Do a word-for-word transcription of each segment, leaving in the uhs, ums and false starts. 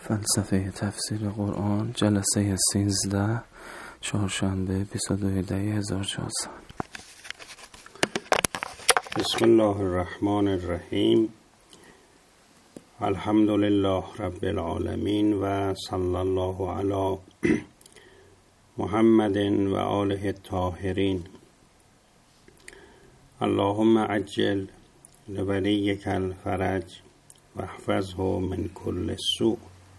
فلسفه تفسیر قرآن جلسه سیزده چهارشنبه بیست و دو دی هزار و چهارصد. بسم الله الرحمن الرحیم. الحمد لله رب العالمین و صلی الله علی محمد و آله الطاهرین. اللهم عجل لولیک الفرج و احفظه من كل سوء.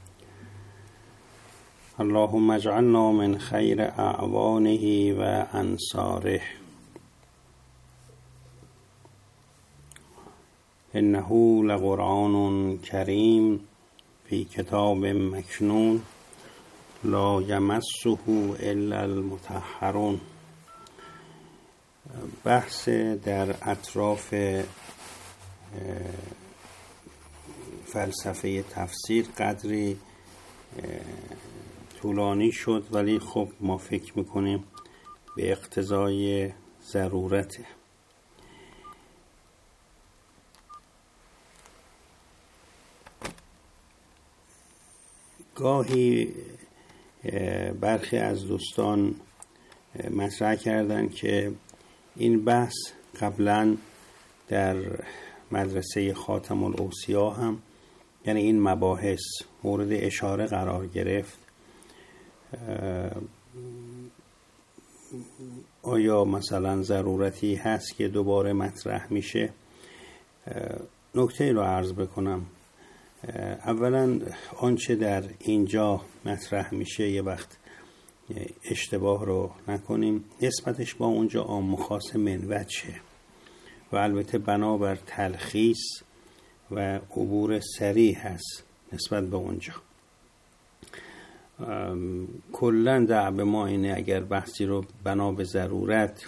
اللهم اجعلنا من خیر اعوانه و انصاره. انه لقرآن کریم فی کتاب مکنون لا یمسه الا المطهرون. بحث در اطراف فلسفه تفسیر قدری طولانی شد، ولی خب ما فکر میکنیم به اقتضای ضرورته. گاهی برخی از دوستان مطرح کردن که این بحث قبلا در مدرسه خاتم الاوصیا هم، یعنی این مباحث مورد اشاره قرار گرفت. آیا مثلا ضرورتی هست که دوباره مطرح میشه؟ نکته رو عرض بکنم. اولا آنچه در اینجا مطرح میشه یه وقت اشتباه رو نکنیم، نسبتش با اونجا عام و خاص من وجهه و البته بنابر تلخیص و عبور سریع هست نسبت به اونجا. کلن دعب ما اینه اگر بحثی رو بنا به ضرورت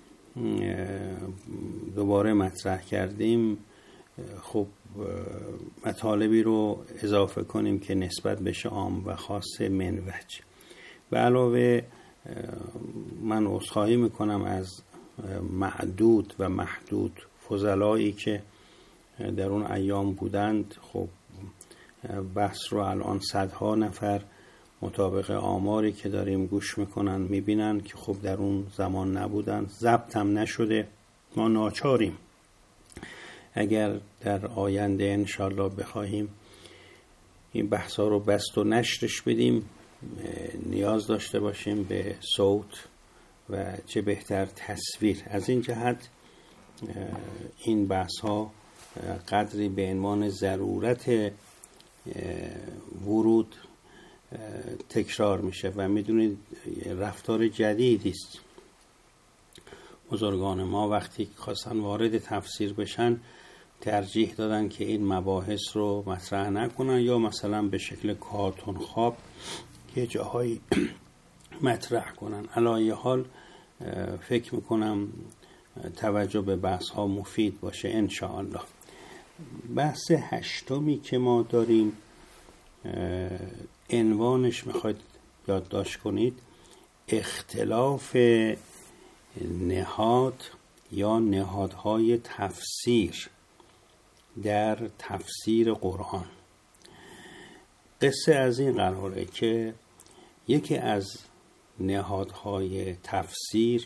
دوباره مطرح کردیم، خب مطالبی رو اضافه کنیم که نسبت بشه عام و خاص من وجه. و علاوه من عذرخواهی میکنم از معدود و محدود فضلایی که در اون ایام بودند. خب بحث رو الان صدها نفر مطابق آماری که داریم گوش میکنن میبینن که خب در اون زمان نبودن، ضبط هم نشده. ما ناچاریم اگر در آینده انشالله بخواهیم این بحثا رو بست و نشرش بدیم، نیاز داشته باشیم به صوت و چه بهتر تصویر. از این جهت این بحث ها قدری به عنوان ضرورت ورود تکرار میشه و میدونید رفتار جدیدی است. بزرگان ما وقتی خواستن وارد تفسیر بشن ترجیح دادن که این مباحث رو مطرح نکنن یا مثلا به شکل کارتون خواب یه جاهایی مطرح کنن. علایه حال فکر میکنم توجه به بحث ها مفید باشه انشاءالله. بحث هشتمی که ما داریم عنوانش میخواید یادداشت کنید، اختلاف نهاد یا نهادهای تفسیر در تفسیر قرآن. قصه از این قراره که یکی از نهادهای تفسیر،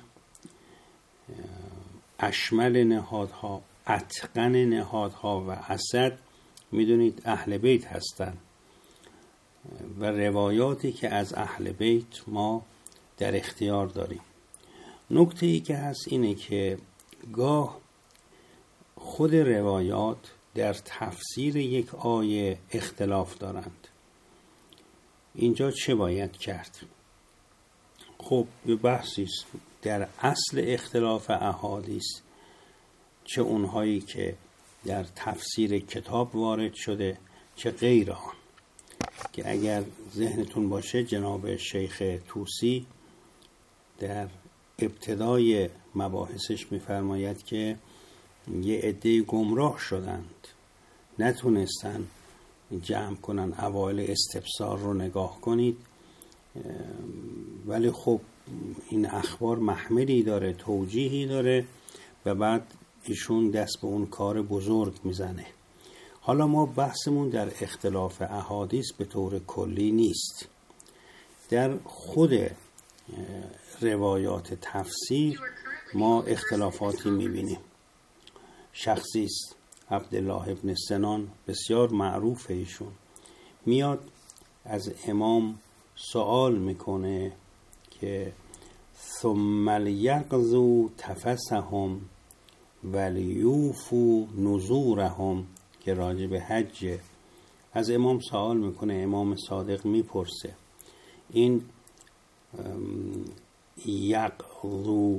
اشمل نهادها، اتقن نهادها و اسد، میدونید اهل بیت هستن و روایاتی که از اهل بیت ما در اختیار داریم. نکته ای که هست اینه که گاه خود روایات در تفسیر یک آیه اختلاف دارند. اینجا چه باید کرد؟ خب یه بحثی است در اصل اختلاف احادیث، چه اونهایی که در تفسیر کتاب وارد شده چه غیر آن، که اگر ذهنتون باشه جناب شیخ طوسی در ابتدای مباحثش می‌فرماید که یه عده گمراه شدند، نتونستن جمع کنن. اوایل استبصار رو نگاه کنید، ولی خب این اخبار محملی داره، توجیهی داره و بعد ایشون دست به اون کار بزرگ میزنه. حالا ما بحثمون در اختلاف احادیث به طور کلی نیست. در خود روایات تفسیر ما اختلافاتی میبینیم. شخصی است عبدالله ابن سنان، بسیار معروفه، ایشون میاد از امام سوال میکنه که ثم لیقضوا تفسهم ولیوفوا نذورهم، که راجع به حج از امام سوال میکنه. امام صادق میپرسه این یقضوا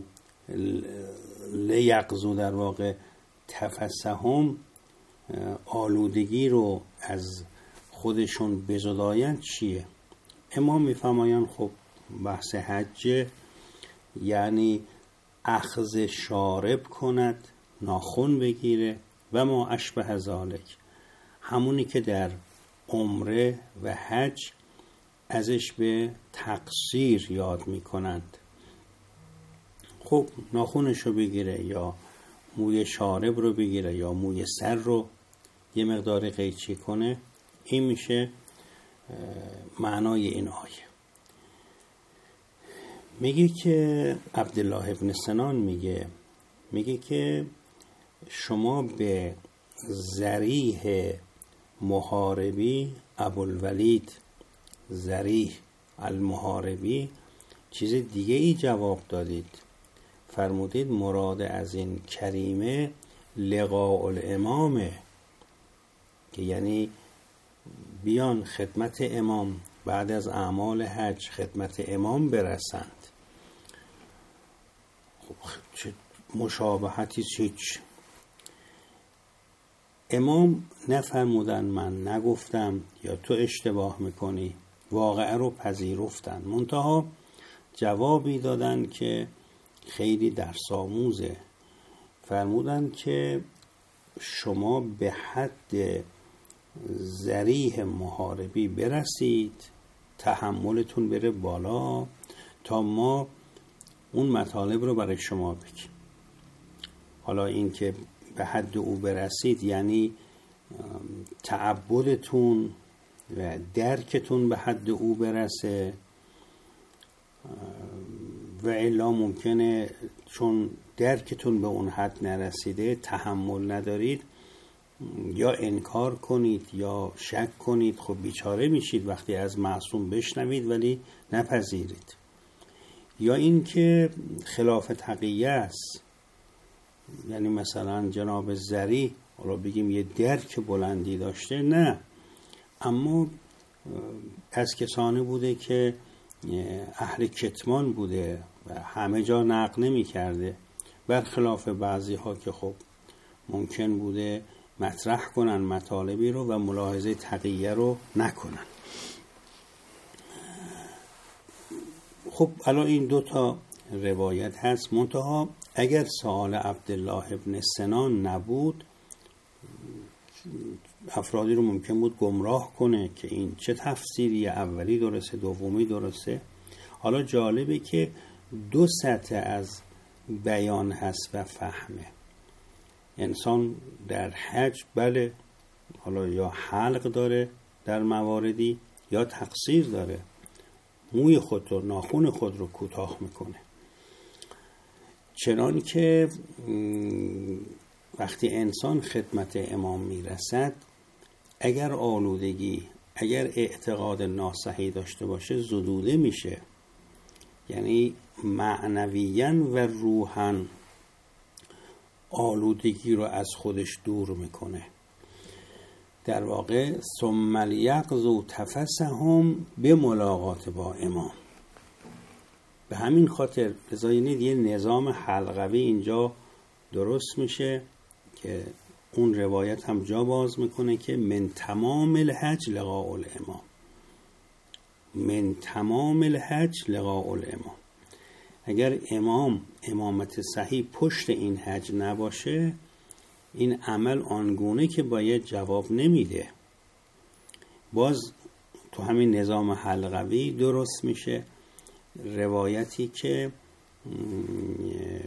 لیقضوا در واقع تفسهم، آلودگی رو از خودشون بزداین چیه؟ امام میفرمایند خب بحث حج یعنی اخذ شارب کند، ناخن بگیره و ما اشبه ذالک، همونی که در عمره و حج ازش به تقصیر یاد میکنند. خب ناخنش رو بگیره یا موی شارب رو بگیره یا موی سر رو یه مقدار قیچی کنه، این میشه معنای این آیه. میگه که عبدالله ابن سنان میگه میگه که شما به ذریح محاربی ابوالولید ذریح المحاربی چیز دیگه ای جواب دادید. فرمودید مراد از این کریمه لقاء الامامه، که یعنی بیان خدمت امام، بعد از اعمال حج خدمت امام برسند. خب چه مشابهتی، هیچ. امام نفرمودن من نگفتم یا تو اشتباه میکنی، واقعه رو پذیرفتن، منتها جوابی دادن که خیلی درس آموزه. فرمودن که شما به حد ذریح محاربی برسید، تحملتون بره بالا تا ما اون مطالب رو برای شما بگیم. حالا این که به حد او برسید یعنی تعبدتون و درکتون به حد او برسه، و الا ممکنه چون درکتون به اون حد نرسیده تحمل ندارید، یا انکار کنید یا شک کنید. خب بیچاره میشید وقتی از معصوم بشنوید ولی نپذیرید. یا این که خلاف تقیه است، یعنی مثلا جناب ذری حالا بگیم یه درک بلندی داشته، نه، اما از کسانی بوده که اهل کتمان بوده و همه جا نقل نمی کرده، برخلاف بعضی ها که خب ممکن بوده مطرح کنن مطالبی رو و ملاحظه تقیه رو نکنن. خب الان این دو تا روایت هست، منتها اگر سوال عبدالله ابن سنان نبود افرادی رو ممکن بود گمراه کنه که این چه تفسیری، اولی درسته دومی درسته. حالا جالبه که دو سطح از بیان هست و فهمه. انسان در حج بله حالا یا حلق داره در مواردی یا تقصیر داره، موی خود رو ناخن خود رو کوتاه میکنه، چنان که وقتی انسان خدمت امام میرسد اگر آلودگی، اگر اعتقاد ناصحی داشته باشه زدوده میشه، یعنی معنویاً و روحاً آلودگی رو از خودش دور میکنه. در واقع ثم لیقضوا تفسهم به ملاقات با امام. به همین خاطر بذارید یه نظام حلقوی اینجا درست میشه که اون روایت هم جا باز میکنه که من تمام الحج لقاء الامام، من تمام الحج لقاء الامام. اگر امام امامت صحیح پشت این حج نباشه این عمل آنگونه که باید جواب نمیده. باز تو همین نظام حلقوی درست میشه روایتی که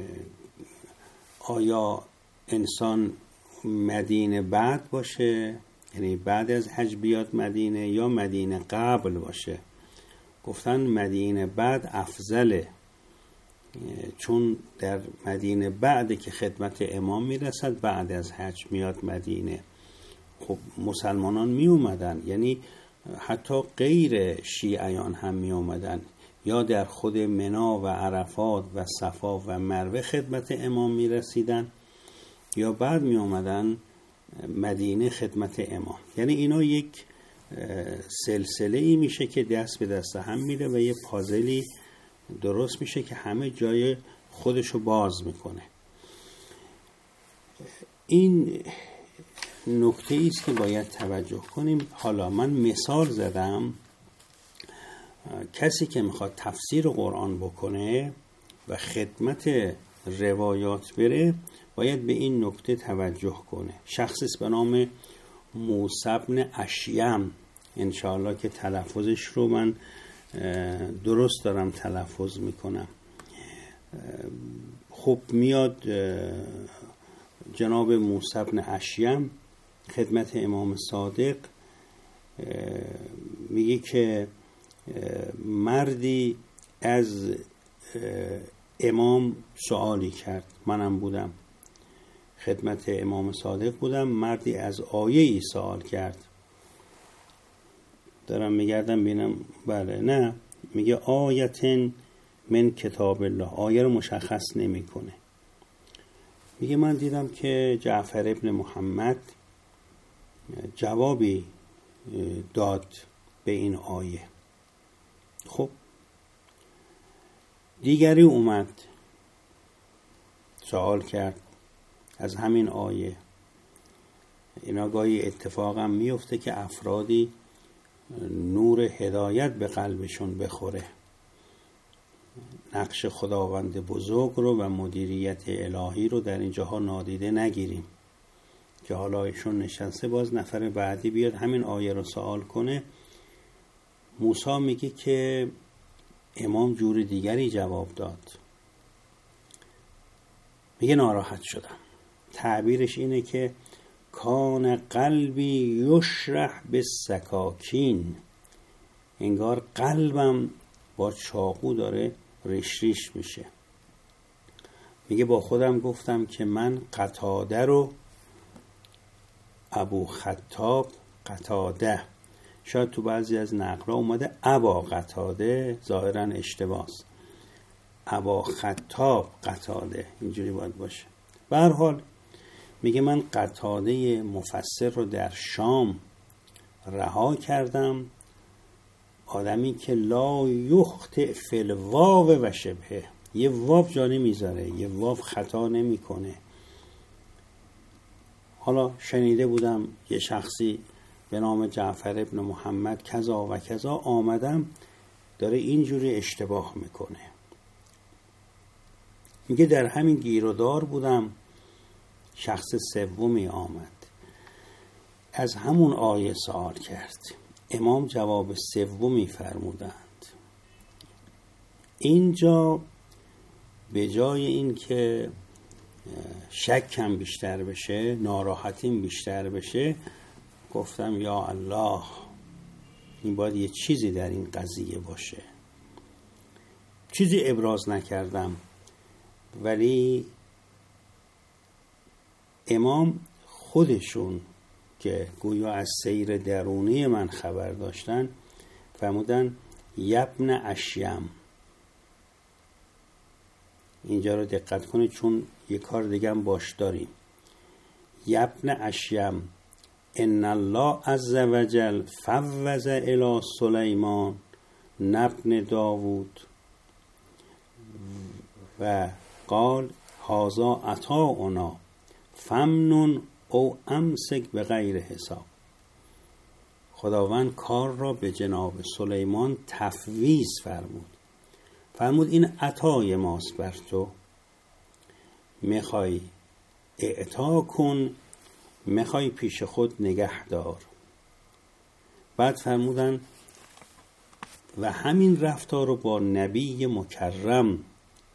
آیا انسان مدینه بعد باشه یعنی بعد از حج بیاد مدینه یا مدینه قبل باشه. گفتن مدینه بعد افضله، چون در مدینه بعد که خدمت امام میرسد بعد از حج میاد مدینه. خب مسلمانان می اومدن، یعنی حتی غیر شیعیان هم می اومدن، یا در خود منا و عرفات و صفا و مروه خدمت امام می رسیدن، یا بعد می اومدن مدینه خدمت امام. یعنی اینا یک سلسله ای میشه که دست به دست هم میره و یه پازلی درست میشه که همه جای خودشو باز میکنه. این نکته ایست که باید توجه کنیم. حالا من مثال زدم، کسی که میخواد تفسیر قرآن بکنه و خدمت روایات بره باید به این نکته توجه کنه. شخصی به نام موسی بن اشیم، انشاءالله که تلفظش رو من درست دارم تلفظ میکنم. خب میاد جناب موسی بن اشیم خدمت امام صادق، میگه که مردی از امام سوالی کرد، منم بودم خدمت امام صادق بودم، مردی از آیه ای سوال کرد. دارم میگردم بینم بله نه، میگه آیتن من کتاب الله، آیه رو مشخص نمیکنه. میگه من دیدم که جعفر ابن محمد جوابی داد به این آیه. خب دیگری اومد سوال کرد از همین آیه. اینا گاهی اتفاقا میفته که افرادی نور هدایت به قلبشون بخوره، نقش خداوند بزرگ رو و مدیریت الهی رو در این جاها نادیده نگیریم که حالا ایشون نشسته باز نفر بعدی بیاد همین آیه رو سوال کنه. موسی میگه که امام جور دیگری جواب داد. میگه ناراحت شدم. تعبیرش اینه که کان قلبی یشرح بالسکاکین، انگار قلبم با چاقو داره ریش ریش میشه. میگه با خودم گفتم که من قتاده رو ابو خطاب قتاده، شاید تو بعضی از نقل‌ها اومده ابا قتاده، ظاهراً اشتباهه، ابا خطاب قتاده، اینجوری باید باشه. به هر حال میگه من قتاده مفسر رو در شام رها کردم، آدمی که لا یخطئ فی الواو و شبهه، یه واو جا نمیذاره، یه واو خطا نمیکنه. حالا شنیده بودم یه شخصی به نام جعفر ابن محمد کذا و کذا، آمدم داره اینجوری اشتباه میکنه. میگه در همین گیر و دار بودم، شخص سومی آمد از همون آیه سوال کرد، امام جواب سومی فرمودند. اینجا به جای این که شکم بیشتر بشه، ناراحتیم بیشتر بشه، گفتم یا الله، این باید یه چیزی در این قضیه باشه. چیزی ابراز نکردم، ولی امام خودشون که گویا از سیر درونی من خبر داشتن فرمودن یبن اشیم. اینجا رو دقت کنید چون یه کار دیگه هم باش داریم. یبن اشیم ان الله عز وجل فوض الی سلیمان ابن داوود و قال هذا عطاؤنا فمنن او امسک به غیر حساب. خداوند کار را به جناب سلیمان تفویض فرمود. فرمود این عطای ماست بر تو، میخوای اعطا کن، میخوای پیش خود نگه دار. بعد فرمودن و همین رفتار رو با نبی مکرم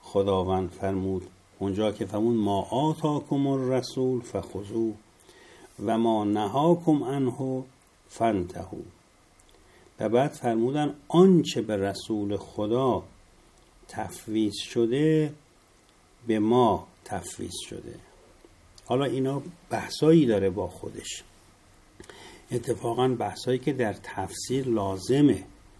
خداوند فرمود. اونجا که فرمود ما آتاکم الرسول فخذوه، و ما نهاکم عنه فانتهوا. و بعد فرمودن آنچه به رسول خدا تفویض شده به ما تفویض شده. حالا اینا بحثایی داره با خودش، اتفاقا بحثایی که در تفسیر لازمه.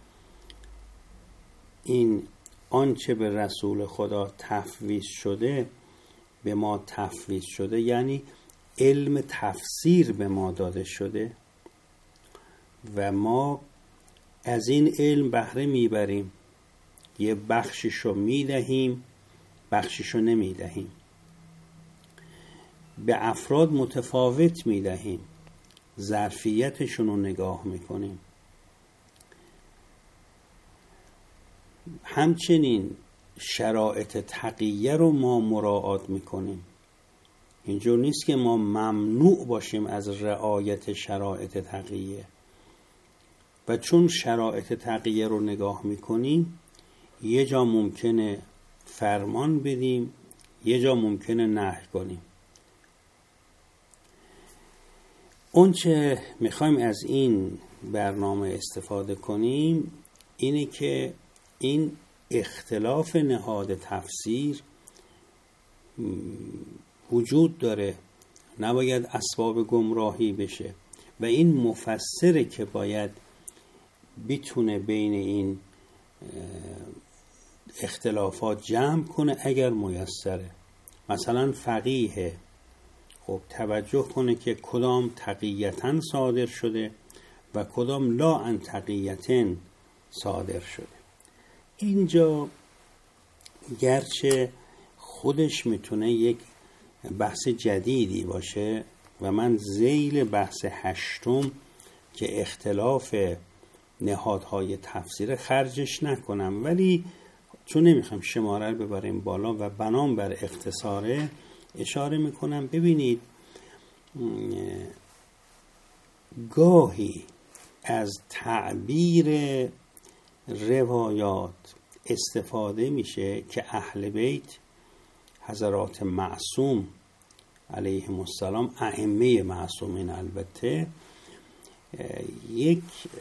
این آنچه به رسول خدا تفویض شده به ما تفویض شده یعنی علم تفسیر به ما داده شده و ما از این علم بهره میبریم، یه بخششو میدهیم، بخششو نمیدهیم، به افراد متفاوت میدهیم، ظرفیتشون رو نگاه میکنیم. همچنین شرایط تقیه رو ما مراعات میکنیم. اینجور نیست که ما ممنوع باشیم از رعایت شرایط تقیه، و چون شرایط تقیه رو نگاه میکنیم یه جا ممکنه فرمان بدیم، یه جا ممکنه نهی کنیم. اون چه میخوایم از این برنامه استفاده کنیم اینه که این اختلاف نهاد تفسیر وجود داره، نباید اسباب گمراهی بشه و این مفسره که باید بتونه بین این اختلافات جمع کنه اگر میسره. مثلا فقیه خب توجه کنه که کدام تقیتن صادر شده و کدام لا عن تقیتن صادر شده. اینجا گرچه خودش میتونه یک بحث جدیدی باشه و من ذیل بحث هشتم که اختلاف نهادهای تفسیر خرجش نکنم، ولی چون نمیخوام شماره رو ببریم بالا و بنام بر اختصاره اشاره میکنم. ببینید گاهی از تعبیر روایات استفاده میشه که اهل بیت حضرات معصوم علیهم السلام، ائمه معصومین البته، یک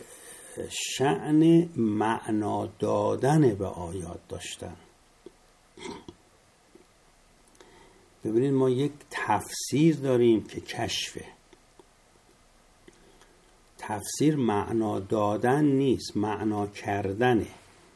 شأن معنا دادن به آیات داشتن. ببینید ما یک تفسیر داریم که کشفه. تفسیر معنا دادن نیست، معنا کردنه.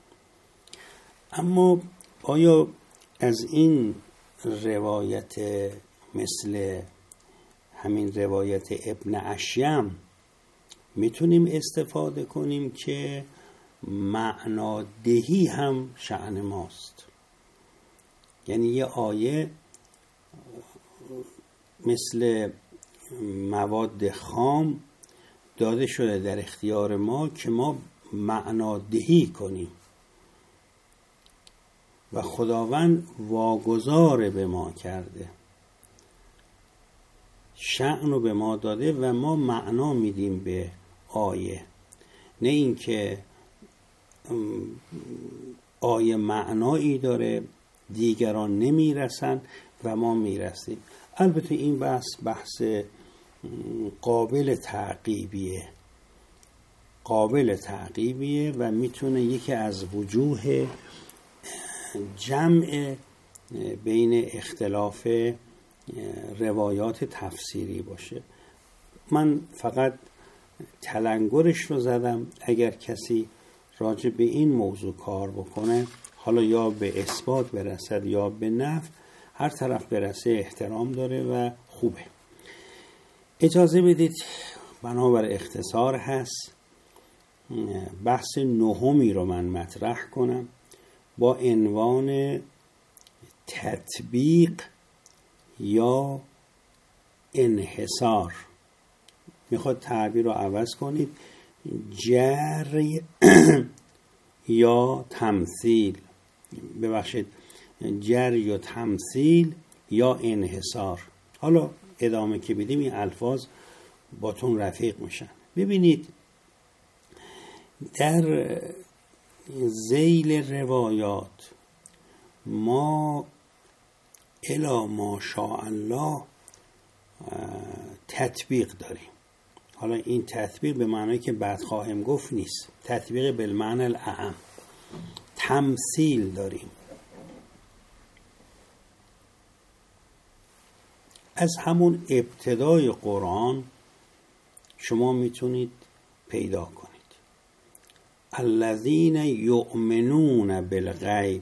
اما آیا از این روایت مثل همین روایت ابن اشیم میتونیم استفاده کنیم که معنا دهی هم شأن ماست؟ یعنی یه آیه مثل مواد خام داده شده در اختیار ما که ما معنا دهی کنیم و خداوند واگذار به ما کرده، شأن رو به ما داده و ما معنا میدیم به آیه، نه اینکه آیه معنایی داره دیگران نمیرسن و ما میرسیم. البته این بحث بحث قابل تعقیبیه قابل تعقیبیه و میتونه یکی از وجوه جمع بین اختلاف روایات تفسیری باشه. من فقط تلنگرش رو زدم. اگر کسی راجع به این موضوع کار بکنه، حالا یا به اثبات برسد یا به نفی، هر طرف برسه احترام داره و خوبه. اجازه بدید بنابر اختصار هست بحث نهمی رو من مطرح کنم با عنوان تطبیق یا انحصار. میخواد تعبیر رو عوض کنید، جر یا تمثیل، ببخشید جر یا تمثیل یا انحصار. حالا ادامه که بدیم این الفاظ باتون رفیق میشن. ببینید در ذیل روایات ما الی ما شاء الله تطبیق داریم. حالا این تطبیق به معنی که بعد خواهم گفت نیست، تطبیق بالمعنی الاعم. تمثیل داریم. از همون ابتدای قرآن شما میتونید پیدا کنید. الذین یؤمنون بالغیب،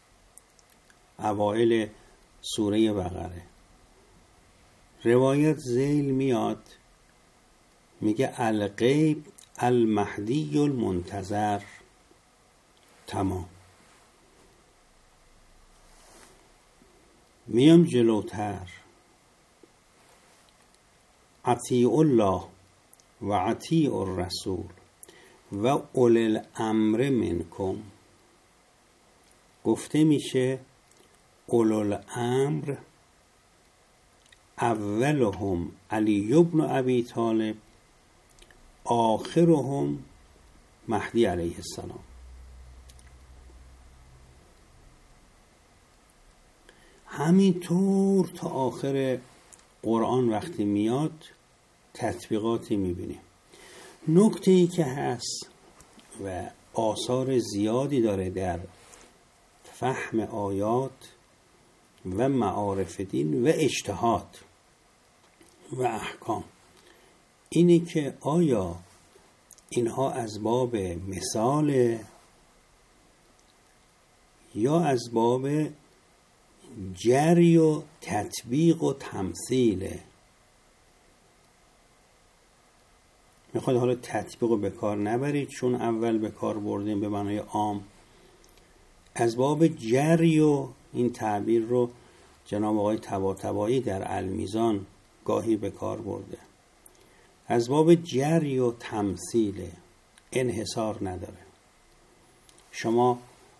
اوائل سوره بقره. روایت ذیل میاد میگه الغیب المهدی المنتظر. تمام. میام جلوتر، اطیع الله و اطیع الرسول و اولی الامر منکم. گفته میشه اولی الامر اولهم علی بن ابی طالب، آخرهم مهدی علیه السلام. همینطور تا آخر قرآن وقتی میاد تطبیقاتی میبینیم. نکته ای که هست و آثار زیادی داره در فهم آیات و معارف دین و اجتهاد و احکام، اینه که آیا اینها از باب مثال یا از باب جری و تطبیق و تمثیله. میخواد حالا تطبیق رو به کار نبرید چون اول به کار بردیم به معنای عام. از باب جری و این تعبیر رو جناب آقای طباطبایی در المیزان گاهی به کار برده. از باب جری و تمثیل، انحصار نداره. شما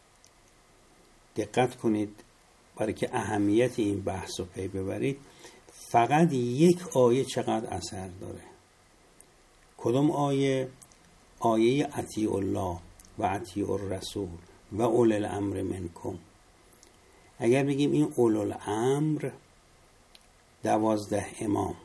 دقت کنید برای که اهمیت این بحث رو پی ببرید، فقط یک آیه چقدر اثر داره. کدوم آیه؟ آیه اطیع الله و اطیع الرسول و اولی الامر منکم. اگر بگیم این اولی الامر دوازده امام،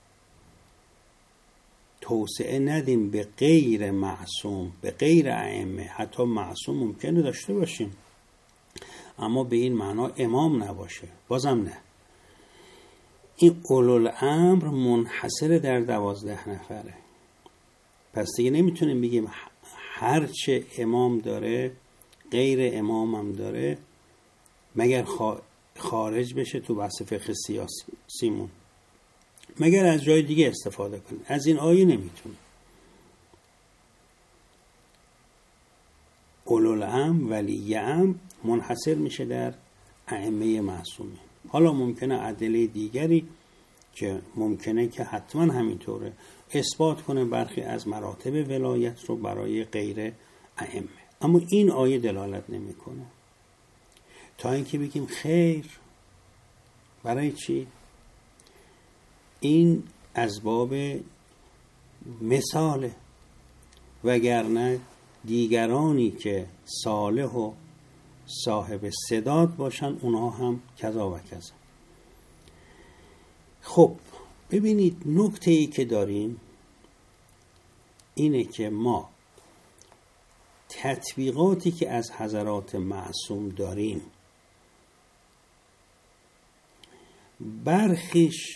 توسعه ندیم به غیر معصوم، به غیر ائمه. حتی معصوم ممکنه داشته باشیم اما به این معنا امام نباشه، بازم نه. این اولو الامر منحصر در دوازده نفره. پس دیگه نمیتونیم بگیم هرچه امام داره غیر امام هم داره مگر خارج بشه تو بحث فقه سیاسیمون، مگر از جای دیگه استفاده کنیم. از این آیه نمیتونیم. اولو الامر ولی امر منحصر میشه در ائمه معصومین. حالا ممکنه ادله دیگری که ممکنه که حتما همینطوره اثبات کنه برخی از مراتب ولایت رو برای غیر ائمه، اما این آیه دلالت نمیکنه. تا اینکه بگیم خیر، برای چی؟ این از باب مثاله، وگرنه دیگرانی که صالح و صاحب سداد باشن اونها هم کذا و کذا. خب ببینید نکته ای که داریم اینه که ما تطبیقاتی که از حضرات معصوم داریم برخیش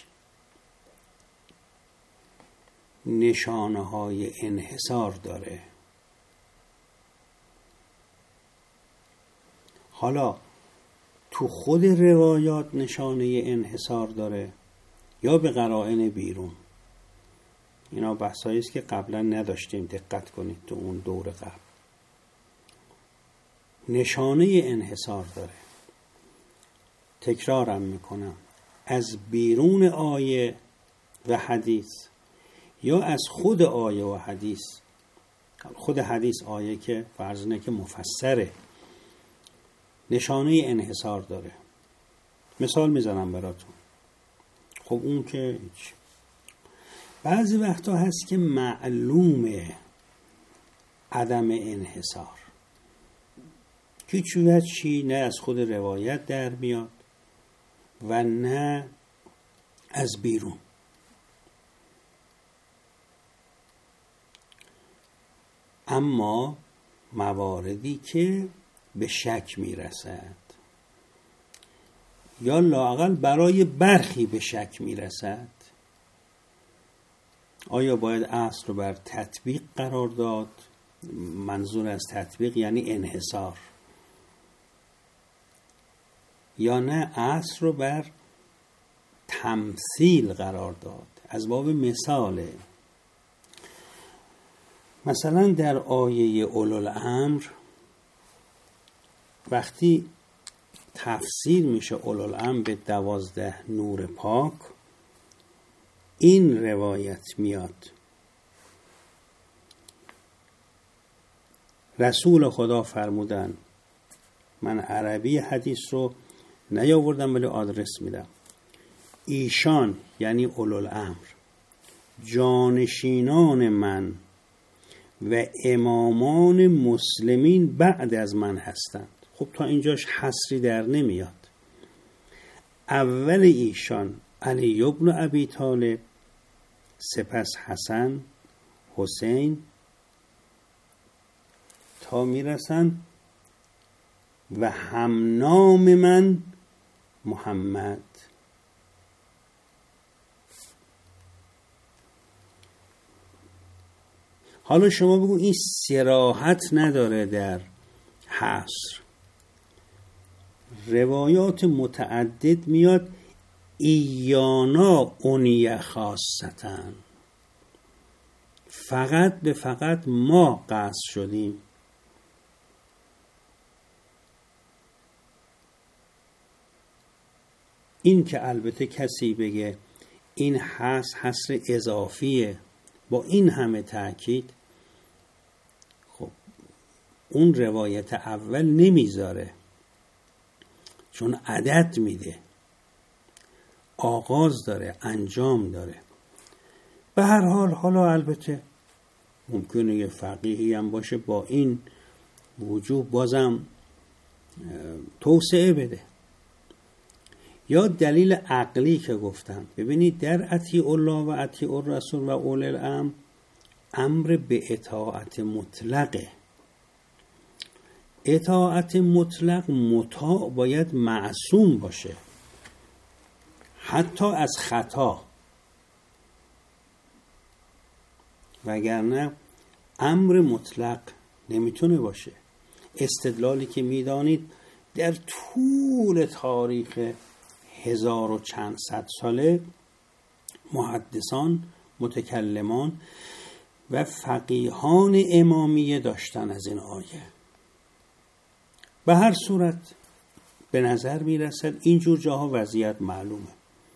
نشانه های انحصار داره. حالا تو خود روایات نشانه انحصار داره یا به قرائن بیرون. اینا بحثایی است که قبلا نداشتیم، دقت کنید تو اون دور قبل. نشانه انحصار داره. تکرارم میکنم، از بیرون آیه و حدیث یا از خود آیه و حدیث. خود حدیث آیه که فرض اینه که مفسره، نشانه انحصار داره. مثال میزنم براتون. خب اون که بعضی وقتا هست که معلومه عدم انحصار، که چویت چی نه از خود روایت در میاد و نه از بیرون. اما مواردی که به شک میرسد یا لااقل برای برخی به شک میرسد، آیا باید اصل رو بر تطبیق قرار داد؟ منظور از تطبیق یعنی انحصار، یا نه اصل رو بر تمثیل قرار داد؟ از باب مثاله، مثلا در آیه اولوالامر وقتی تفسیر میشه اولوالامر به دوازده نور پاک، این روایت میاد رسول خدا فرمودن، من عربی حدیث رو نیاوردم ولی آدرس میدم، ایشان یعنی اولوالامر جانشینان من و امامان مسلمین بعد از من هستند. خب تا اینجاش حصری در نمیاد. اول ایشان علی ابن ابی طالب، سپس حسن، حسین، تا میرسن و همنام من محمد. حالا شما بگو این صراحت نداره در حصر، روایات متعدد میاد ایانا اونیه خاصتن، فقط به فقط ما قصد شدیم. این که البته کسی بگه این حصر حصر اضافیه با این همه تأکید، خب اون روایت اول نمیذاره، چون عدد میده، آغاز داره، انجام داره. به هر حال حالا البته ممکنه یه فقیهی هم باشه با این وجوب بازم توسعه بده. یا دلیل عقلی که گفتم، ببینید در اطیع الله و اطیع الرسول و اولی الامر امر به اطاعت مطلقه. اطاعت مطلق مطاع باید معصوم باشه، حتی از خطا، وگرنه امر مطلق نمیتونه باشه. استدلالی که میدانید در طول تاریخ هزار و چند صد ساله محدثان، متکلمان و فقیهان امامیه داشتن از این آیه. به هر صورت به نظر میرسد اینجور جاها وضعیت معلومه.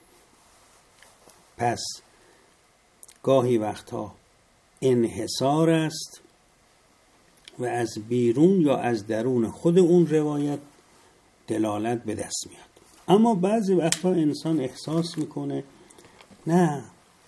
پس گاهی وقتها انحصار است و از بیرون یا از درون خود اون روایت دلالت به دست میاد. اما بعضی وقتا انسان احساس میکنه نه،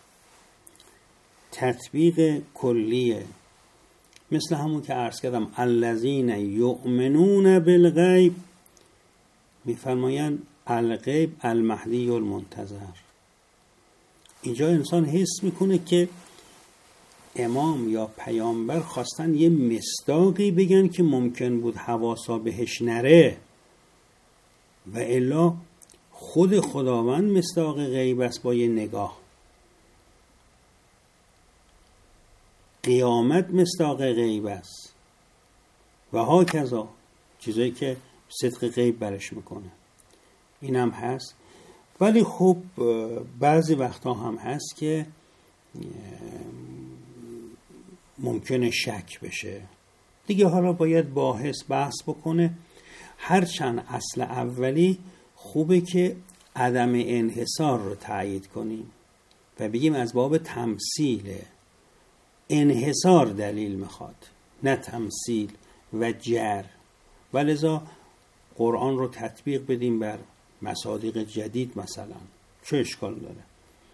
تطبیق کلیه، مثل همون که عرض کردم الذین یؤمنون بالغیب، میفرمایند الغیب المهدی المنتظر. اینجا انسان حس میکنه که امام یا پیامبر خواستن یه مصداقی بگن که ممکن بود حواسا بهش نره، و الا خود خداوند مصداق غیب است با یه نگاه. قیامت مصداق غیب است و ها کذا، چیزایی که صدق غیب برش میکنه. این هم هست. ولی خب بعضی وقتا هم هست که ممکنه شک بشه دیگه. حالا باید باحث بحث بکنه. هرچند اصل اولی خوبه که عدم انحصار رو تایید کنیم و بگیم از باب تمثیله. انحصار دلیل میخواد، نه تمثیل و جر. ولذا قرآن رو تطبیق بدیم بر مصادیق جدید مثلا، چه اشکال داره؟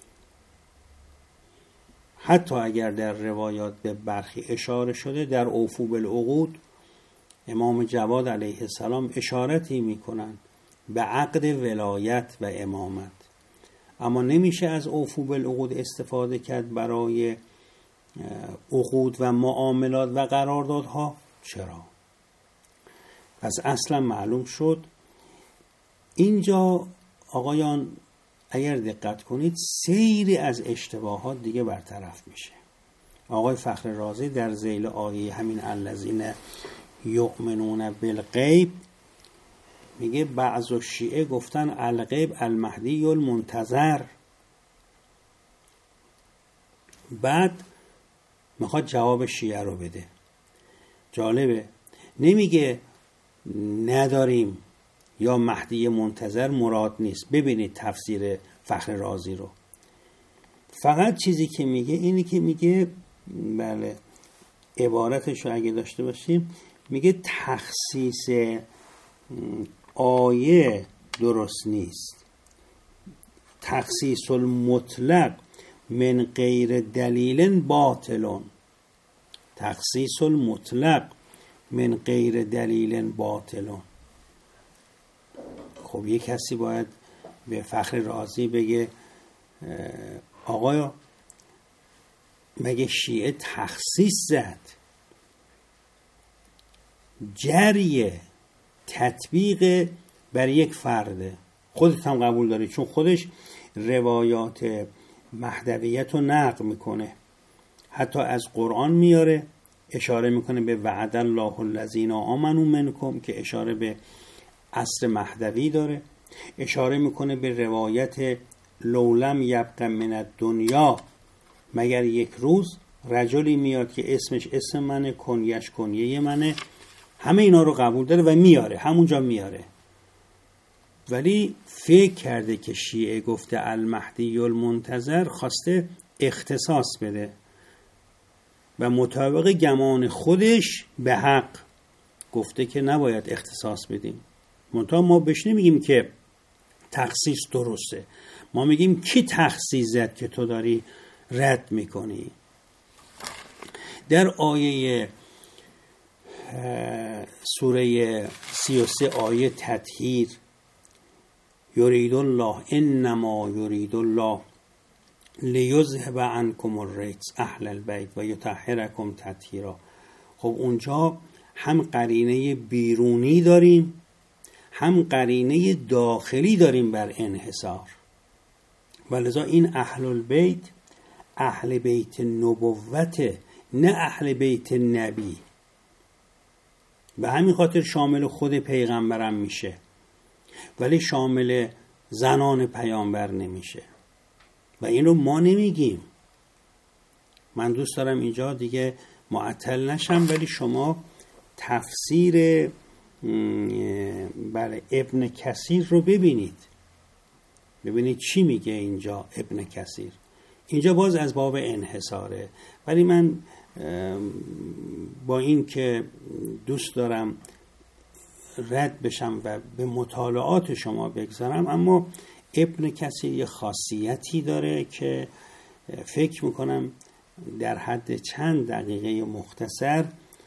حتی اگر در روایات به برخی اشاره شده، در اوفو بالعقود امام جواد علیه السلام اشارتی میکنن به عقد ولایت و امامت، اما نمیشه از اوفو بالعقود استفاده کرد برای عقود و معاملات و قراردادها چرا؟ پس اصلا معلوم شد. اینجا آقایان اگر دقت کنید سیری از اشتباهات دیگه برطرف میشه. آقای فخر رازی در ذیل آیه همین الذین یؤمنون بالغیب میگه بعض شیعه گفتن الغیب المهدی المنتظر. بعد میخواد جواب شیعه رو بده. جالبه، نمیگه نداریم یا مهدی منتظر مراد نیست. ببینید تفسیر فخر رازی رو. فقط چیزی که میگه اینی که میگه، بله عبارتش رو اگه داشته باشیم، میگه تخصیص آیه درست نیست. تخصیص المطلق من غیر دلیل باطلون. تخصیص المطلق من غیر دلیل باطلون. خب یک کسی باید به فخر رازی بگه آقا مگه شیعه تخصیص زد؟ جریه تطبیق بر یک فرده. خودت هم قبول داری، چون خودش روایات مهدویت رو نقل میکنه، حتی از قرآن میاره، اشاره میکنه به وعد الله الذین آمنوا منکم که اشاره به عصر مهدوی داره، اشاره میکنه به روایت لولم یبق من الدنیا، مگر یک روز رجلی میاد که اسمش اسم منه، کنیش کنیه منه. همه اینا رو قبول داره و میاره، همونجا میاره. ولی فکر کرده که شیعه گفته المهدی المنتظر خواسته اختصاص بده و مطابق گمان خودش به حق گفته که نباید اختصاص بدیم. منتها ما بهش نمیگیم که تخصیص درسته، ما میگیم کی تخصیص زد که تو داری رد میکنی. در آیه سوره سی و سه آیه تطهیر، یرید الله انما یرید الله لیذهب عنکم الرجس اهل البیت و یطهرکم تطهیرا. خب اونجا هم قرینه بیرونی داریم، هم قرینه داخلی داریم بر انحصار. ولذا این اهل البیت اهل بیت نبوت، نه اهل بیت نبی. به همین خاطر شامل خود پیغمبرم میشه ولی شامل زنان پیامبر نمیشه و این رو ما نمیگیم. من دوست دارم اینجا دیگه معطل نشم، ولی شما تفسیر بله ابن کثیر رو ببینید، ببینید چی میگه اینجا ابن کثیر. اینجا باز از باب انحصاره، ولی من با این که دوست دارم رد بشم و به مطالعات شما بگذارم، اما ابن کثیر یه خاصیتی داره که فکر میکنم در حد چند دقیقه مختصر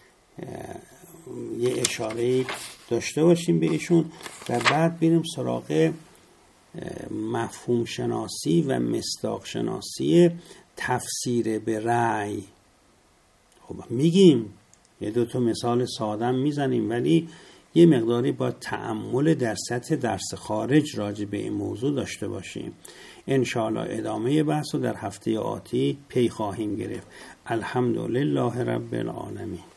یه اشاره داشته باشیم به ایشون و بعد بریم سراغ مفهوم شناسی و مصداق شناسی تفسیر به رأی. خب میگیم یه دو تا مثال سادم میزنیم، ولی یه مقداری با تأمل در سطح درس خارج راجع به این موضوع داشته باشیم. انشاءالله ادامه بحث رو در هفته آتی پی خواهیم گرفت. الحمدلله رب العالمین.